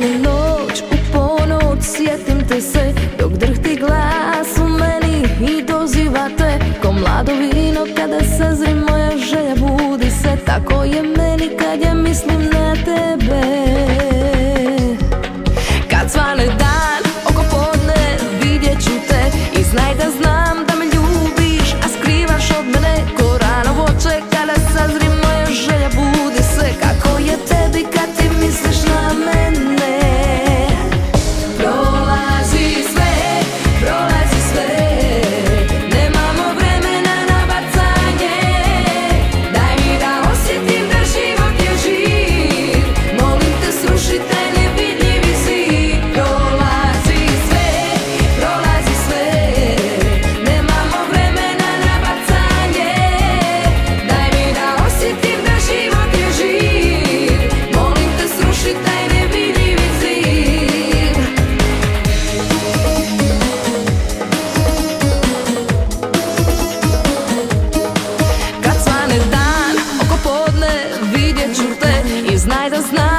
zadnju noć u ponoć sjetim te se, dok drhti glas u meni i doziva te. Ko mlado vino kada sazri moja želja budi se, tako je meni kad ja mislim na tebe. Kad svane dan oko podne vidjet ću te i znaj da znam da me ljubiš, a skrivaš od mene ko rano voće kada sazri moja želja budi se. Kako je tebi kad ti misliš na mene? Prolazi sve, nemamo vremena na bacanje. Daj mi da osjetim da život je živ, molim te sruši taj nevidljivi zid. Prolazi sve, nemamo vremena na bacanje. Daj mi da osjetim da život je živ, molim te sruši taj nevidljivi zid. Kad svane dan oko podne vidjet ću te i znaj da znam